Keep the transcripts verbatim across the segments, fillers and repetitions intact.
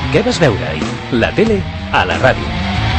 Què vas veure ahir? La tele a la ràdio.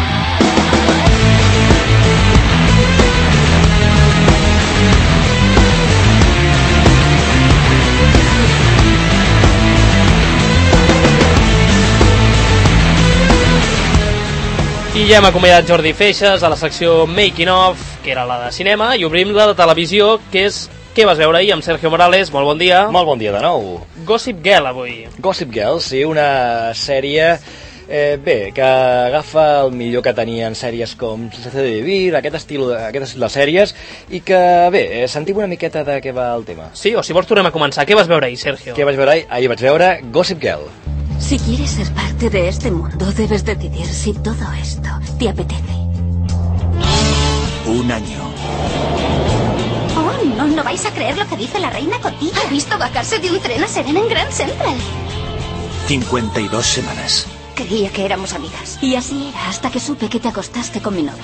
I ja hem acomiadat Jordi Feixes a la secció Making Of, que era la de cinema, i obrim la de televisió, que és Què vas veure ahir, amb Sergio Morales. Molt bon dia. Molt bon dia de nou. Gossip Girl, avui. Gossip Girl, sí, una sèrie eh, bé, que agafa el millor que tenien sèries com Sensació de Vivir, aquest estil, aquest estil de sèries, i que, bé, eh, sentim una miqueta de què va el tema. Sí, o si vols tornem a començar. Què vas veure ahí, Sergio? Què vaig veure ahir? Ahir vaig veure Gossip Girl. Si quieres ser parte de este mundo, debes decidir si todo esto te apetece. Un año. Oh, no, no vais a creer lo que dice la reina Cotilla. Ha visto bajarse de un tren a Serena en Grand Central. cincuenta y dos semanas. Creía que éramos amigas. Y así era, hasta que supe que te acostaste con mi novio.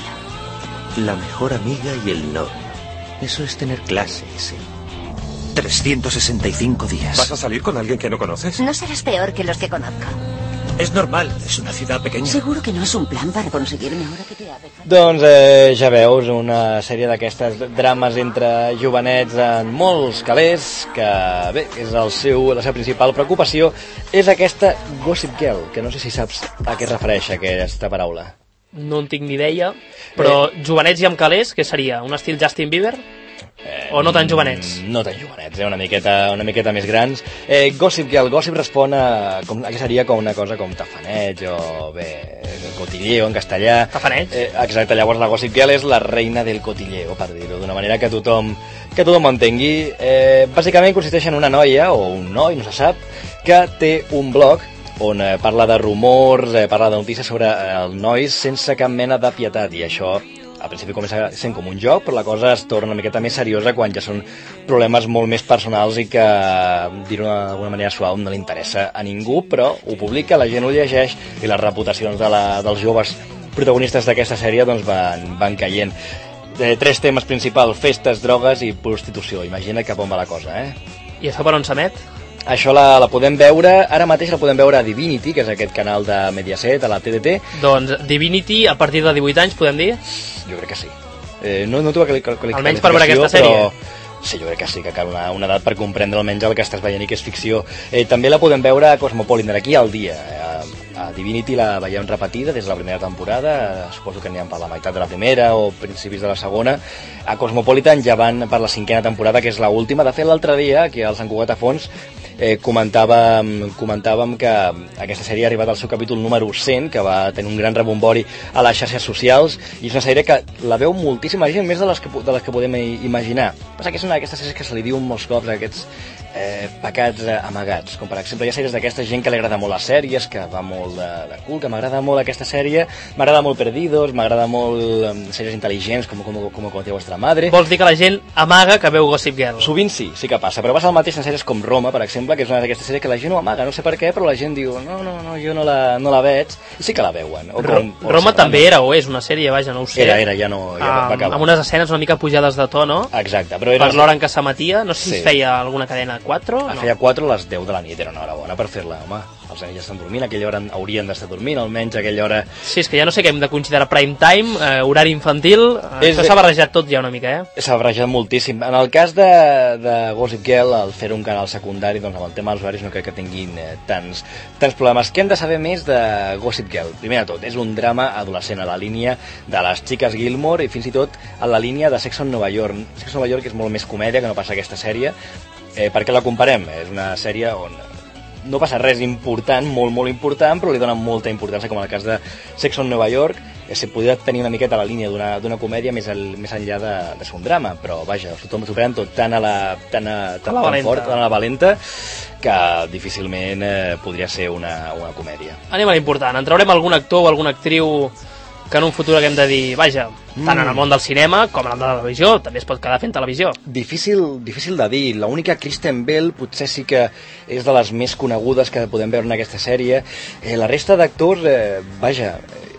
La mejor amiga y el novio. Eso es tener clase, sí. trescientos sesenta y cinco días. ¿Vas a salir con alguien que no conoces? No serás peor que los que conozco. Es normal, es una ciudad pequeña. Seguro que no es un plan para conseguirme ahora que te ha dejado. Doncs eh, ja veus, una sèrie d'aquestes drames entre jovenets en molts calés, que bé, és el seu, la seva principal preocupació, és aquesta Gossip Girl, que no sé si saps a què es refereix aquesta paraula. No en tinc ni idea, però eh... jovenets i amb calés, què seria? Un estil Justin Bieber? Eh, o no tan jovenets? No tan jovenets, eh? una, miqueta, una miqueta més grans. Eh, Gossip Girl, Gossip respon a, com, a que seria com una cosa com tafaneig o bé, cotilleo en castellà. Tafaneig? Eh, exacte, llavors la Gossip Girl és la reina del cotilleo, per dir-ho d'una manera que tothom que tothom entengui. Eh, bàsicament consisteix en una noia o un noi, no se sap, que té un blog on eh, parla de rumors, eh, parla de notícies sobre eh, els nois sense cap mena de pietat, i això al principi comença sent com un joc, però la cosa es torna una miqueta més seriosa quan ja són problemes molt més personals i que, dir-ho d'alguna manera suau, no li interessa a ningú, però ho publica, la gent ho llegeix i les reputacions de la, dels joves protagonistes d'aquesta sèrie doncs van, van caient. Eh, tres temes principals: festes, drogues i prostitució. Imagina cap on va la cosa, eh? I això per on s'emet? Això la, la podem veure, ara mateix la podem veure a Divinity, que és aquest canal de Mediaset, a la T D T. Doncs Divinity, a partir de divuit anys, podem dir? Jo crec que sí. Eh, no, no t'ho qualificació, almenys per veure aquesta sèrie. Però sí, jo crec que sí, que cal una, una edat per comprendre almenys el que estàs veient i que és ficció. Eh, també la podem veure a Cosmopolitan, aquí al dia. Eh, a Divinity la veiem repetida des de la primera temporada, suposo que n'hi ha per la meitat de la primera o principis de la segona. A Cosmopolitan ja van per la cinquena temporada, que és l'última. De fet, l'altre dia, aquí al Sant Cugat a Fons, eh, comentàvem, comentàvem que aquesta sèrie ha arribat al seu capítol número cent, que va tenir un gran rebombori a les xarxes socials, i és una sèrie que la veu moltíssima gent, més de les que, de les que podem imaginar. Passa que és una d'aquestes sèries que se li diu molts cops aquests eh, pecats eh, amagats, com per exemple hi ha sèries d'aquesta gent que li agrada molt les sèries, que va molt de, de cul, que m'agrada molt aquesta sèrie, m'agrada molt Perdidos, m'agrada molt eh, sèries intel·ligents com com, com Conocí a vuestra madre. Vols dir que la gent amaga que veu Gossip Girl? Sovint sí, sí que passa, però passa el mateix en sèries com Roma, per exemple, que és una d'aquestes sèries que la gent ho amaga, no sé per què, però la gent diu no, no, no, jo no la, no la veig, i sí que la veuen. O com, o Roma també era o és una sèrie, vaja, no ho sé. Era, era, ja no, ja um, va acabar. Amb unes escenes una mica pujades de to, no? Exacte, però era... Per l'hora en què s'emetia, no sé si sí. es feia alguna cadena quatre o no? Feia quatre a les deu de la nit, era una hora bona per fer-la, home. Els nens ja estan dormint, a aquella hora haurien d'estar dormint, almenys a aquella hora... Sí, és que ja no sé què hem de considerar prime time, eh, horari infantil, eh, és... això s'ha barrejat tot ja una mica, eh? S'ha barrejat moltíssim. En el cas de, de Gossip Girl, al fer un canal secundari, doncs amb el tema dels horaris no crec que tinguin eh, tants, tants problemes. Què hem de saber més de Gossip Girl? Primer de tot, és un drama adolescent a la línia de les xiques Gilmore i fins i tot a la línia de Sex on Nova York. Sex on Nova York és molt més comèdia que no passa aquesta sèrie. Eh, per què la comparem? És una sèrie on no passa res important, molt, molt important, però li donen molta importància, com en el cas de Sex on Nova York. Eh, se podria tenir una miqueta la línia d'una comèdia més, al, més enllà de, de ser un drama, però vaja, tothom superen tot tan a la, tan a, tan a la tan fort, valenta. tan a la valenta, que difícilment eh, podria ser una, una comèdia. Anem a l'important, en traurem algun actor o alguna actriu que en un futur haguem de dir, vaja, tant en el món del cinema com en el de la televisió, també es pot quedar fent televisió. Difícil, difícil de dir. L'única Kristen Bell potser sí que és de les més conegudes que podem veure en aquesta sèrie. Eh, la resta d'actors, eh, vaja,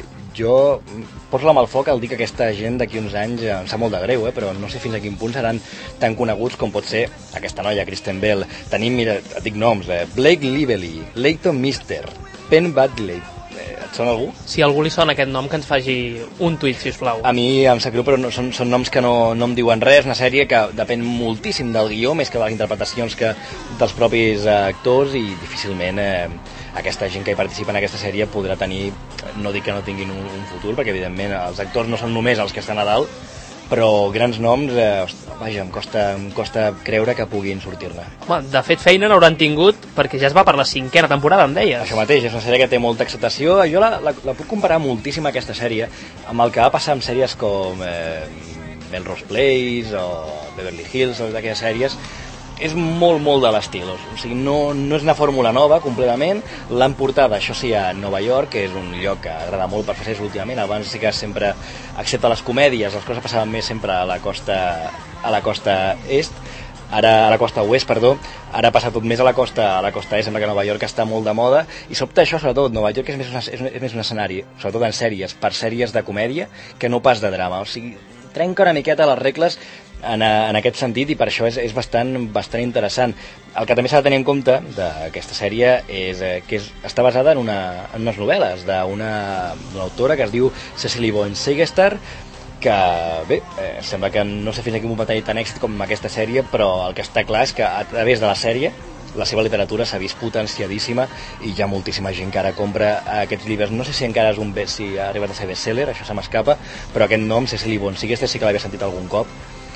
jo poso la mà al foc al dir que aquesta gent d'aquí uns anys eh, em sap molt de greu, eh, però no sé fins a quin punt seran tan coneguts com pot ser aquesta noia, Kristen Bell. Tenim, mira, et dic noms, eh, Blake Lively, Leighton Mister, Penn Badgley. Et sona algú? Si a algú li sona aquest nom, que ens faci un tuit, sisplau. A mi em sap greu, però no, són, són noms que no, no em diuen res. Una sèrie que depèn moltíssim del guió, més que de les interpretacions que dels propis actors, i difícilment eh, aquesta gent que hi participa en aquesta sèrie podrà tenir, no dic que no tinguin un, un futur, perquè evidentment els actors no són només els que estan a dalt, però grans noms, eh, vaja, em costa, em costa creure que puguin sortir-ne. Home, de fet, feina n'hauran tingut, perquè ja es va per la cinquena temporada, em deies. Això mateix, és una sèrie que té molta acceptació. Jo la, la, la puc comparar moltíssim, aquesta sèrie, amb el que va passar amb sèries com eh, Melrose Place o Beverly Hills, o d'aquelles sèries. És molt, molt de l'estil, o sigui, no, no és una fórmula nova completament. L'han portada, això sí, a Nova York, que és un lloc que agrada molt per fer sèries últimament. Abans sí que sempre, excepte les comèdies, les coses passaven més sempre a la costa, a la costa est, ara a la costa oest, perdó, ara passa tot més a la costa, a la costa est, sembla que Nova York està molt de moda, i sobte això, sobretot, Nova York és més, una, és, és més un escenari, sobretot en sèries, per sèries de comèdia, que no pas de drama, o sigui, trenca una miqueta les regles en, en aquest sentit, i per això és, és bastant, bastant interessant. El que també s'ha de tenir en compte d'aquesta sèrie és eh, que és, està basada en, una, en unes novel·les d'una autora que es diu Cecily Boyne Segestar, que bé, eh, sembla que no sé fins a quin punt va tenir tant èxit com aquesta sèrie, però el que està clar és que a través de la sèrie la seva literatura s'ha vist potenciadíssima, i hi ha moltíssima gent que ara compra aquests llibres. No sé si encara és un best, si ha arribat a ser bestseller, això se m'escapa, però aquest nom, Cecily Boyne Segestar, sí que l'havia sentit algun cop,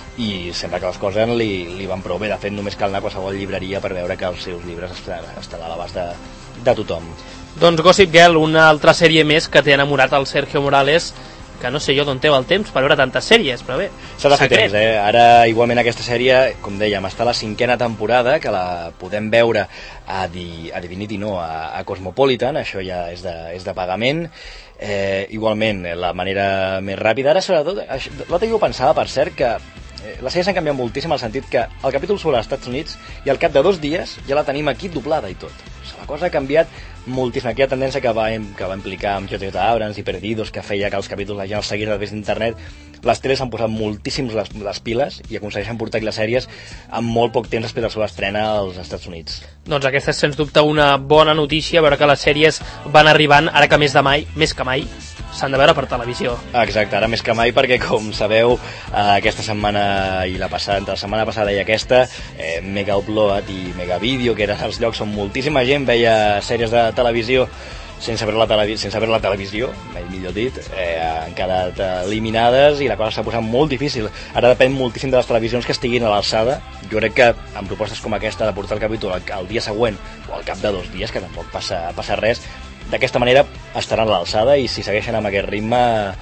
i sembla que les coses li, li van prou bé. De fet, només cal anar a qualsevol llibreria per veure que els seus llibres estan, estan a l'abast de, de tothom. Doncs Gossip Girl, una altra sèrie més que té enamorat el Sergio Morales, que no sé jo d'on té el temps per veure tantes sèries, però bé, s'ha de fer temps, eh? Ara, igualment, aquesta sèrie, com dèiem, està a la cinquena temporada, que la podem veure a, Di, a Divinity, no, a, a Cosmopolitan, això ja és de, és de pagament. Eh, igualment, la manera més ràpida. Ara, sobretot, l'altre dia ho pensava, per cert, que les sèries han canviat moltíssim, en el sentit que el capítol sobre els Estats Units, i al cap de dos dies ja la tenim aquí doblada i tot. O sigui, la cosa ha canviat moltíssim. Aquella tendència que va, que va implicar amb J J Abrams i Perdidos, que feia que els capítols la gent els seguís a través d'internet, les teles han posat moltíssims les, les piles i aconsegueixen portar aquí les sèries amb molt poc temps després de la seva estrena als Estats Units. Doncs aquesta és sens dubte una bona notícia, veure que les sèries van arribant, ara que més de mai, més que mai, s'han de veure per televisió. Exacte, ara més que mai, perquè com sabeu, eh, aquesta setmana i la passada, entre la setmana passada i aquesta, eh, Mega Upload i Mega Video, que eren els llocs on moltíssima gent veia sèries de televisió sense veure la, televi sense veure la televisió, mai millor dit, eh, han quedat eliminades i la cosa s'ha posat molt difícil. Ara depèn moltíssim de les televisions que estiguin a l'alçada. Jo crec que amb propostes com aquesta de portar el capítol al, al dia següent o al cap de dos dies, que tampoc passa, passa res, d'aquesta manera estaran a l'alçada, i si segueixen amb aquest ritme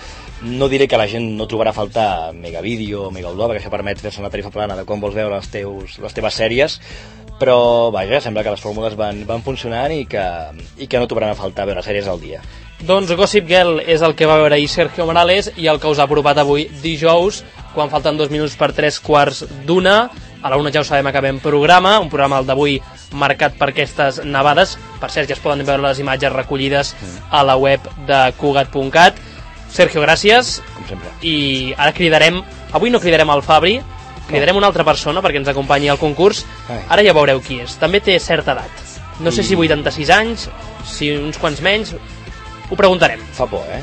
no diré que la gent no trobarà a faltar Mega Video o Mega Upload, perquè això permet fer-se una tarifa plana de com vols veure les, teus, les teves sèries, però vaja, sembla que les fórmules van, van funcionant i que, i que no trobaran a faltar veure sèries al dia. Doncs Gossip Girl és el que va veure ahir Sergio Morales i el que us ha apropat avui dijous, quan falten dos minuts per tres quarts d'una. A la una ja ho sabem, acabem programa, un programa el d'avui marcat per aquestes nevades. Per cert, ja es poden veure les imatges recollides a la web de Cugat punt cat. Sergio, gràcies. Com sempre. I ara cridarem, avui no cridarem al Fabri, cridarem una altra persona perquè ens acompanyi al concurs. Ara ja veureu qui és. També té certa edat. No sé si vuitanta-sis anys, si uns quants menys, ho preguntarem. Fa por, eh?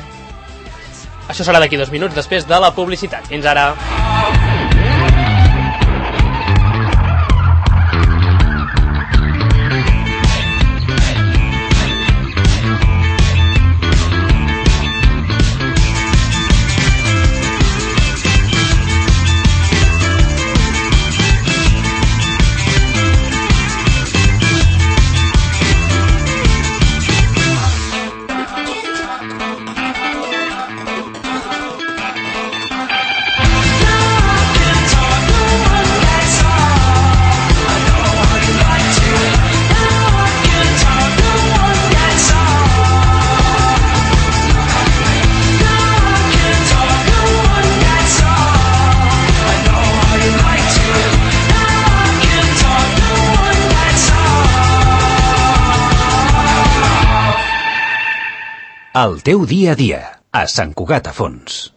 Això serà d'aquí dos minuts després de la publicitat. Fins ara. El teu dia a dia, a Sant Cugat a Fons.